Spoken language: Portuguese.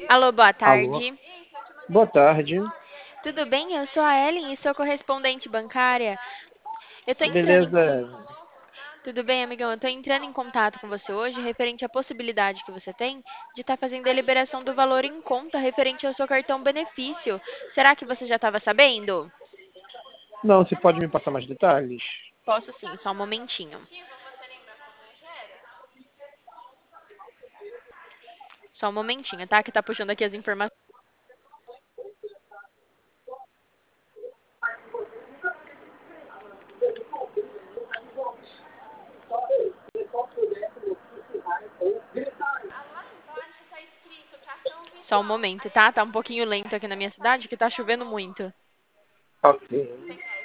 Alô, boa Alô, tarde. boa tarde. Tudo bem? Eu sou a Ellen e sou correspondente bancária. Eu tô entrando em... Beleza? Tudo bem, amigão? Eu tô entrando em contato com você hoje referente à possibilidade que você tem de estar fazendo a liberação do valor em conta referente ao seu cartão benefício. Será que você já estava sabendo? Não, você pode me passar mais detalhes? Posso sim, só um momentinho. Só um momentinho, tá? Que tá puxando aqui as informações. Só um momento, tá? Tá um pouquinho lento aqui na minha cidade, que tá chovendo muito. Ok.